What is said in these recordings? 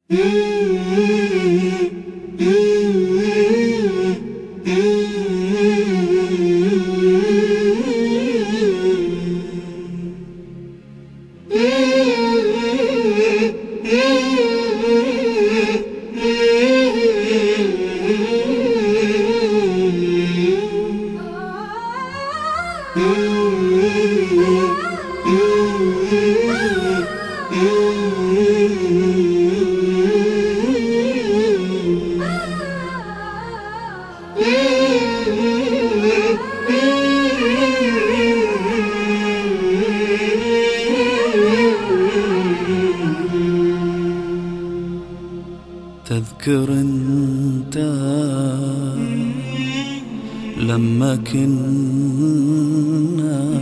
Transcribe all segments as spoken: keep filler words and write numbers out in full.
تذكر انت لما كنا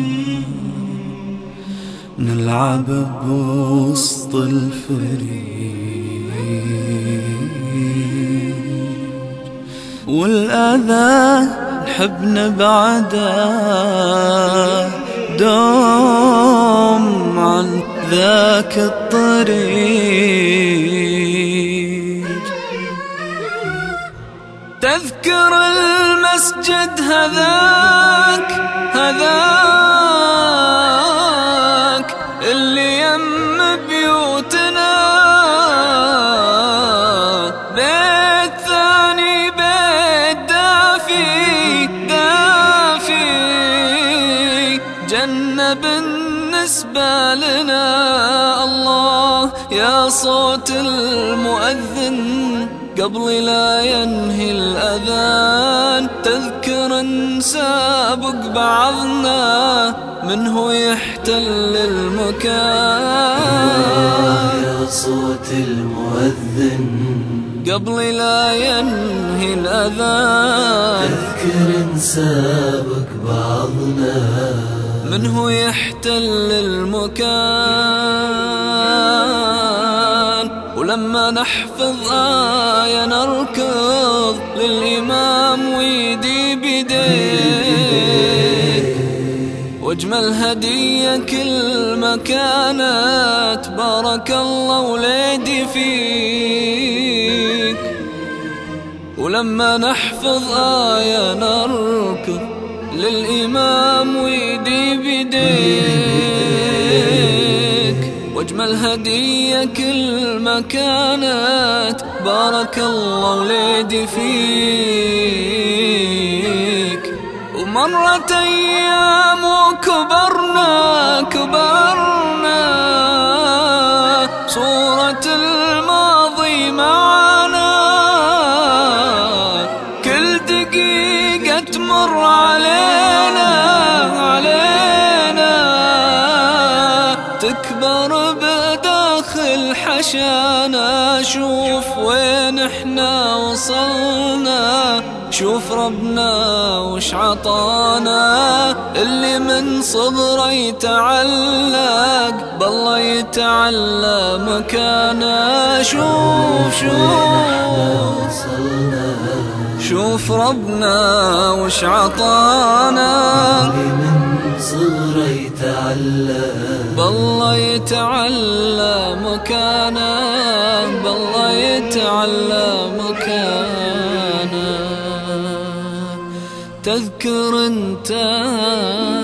نلعب بوسط الفريق والأذى نحب نبعده دوم عن ذاك الطريق. تذكر المسجد هذاك هذاك اللي يم بيوتنا، بيت ثاني بيت دافي دافي، جنة بالنسبة لنا. الله يا صوت المؤذن قبل لا ينهي الأذان، تذكر نسابق بعضنا منه يحتل المكان. يا صوت المؤذن قبل لا ينهي الأذان، تذكر نسابق بعضنا منه يحتل المكان. ولما نحفظ آية نركض للإمام ويدي بيديك، واجمل هدية كل ما كانت بارك الله وليدي فيك. ولما نحفظ آية نركض للإمام ويدي بيديك، واجمل هدية كل ما كانت بارك الله وليدي فيك. ومرت أيام وكبرنا كبرنا، صورة الماضي معنا، كل دقيقة تمر علينا علينا تكبر بداخل حشانا. شوف وين احنا وصلنا، شوف ربنا وش عطانا. اللي من صغره يتعلق بالله يتعلى مكانا. شوف شوف شوف ربنا وش عطانا. اللي من صغره يتعلق بالله يتعلى مكانا، بالله يتعلى مكانا. تذكر انت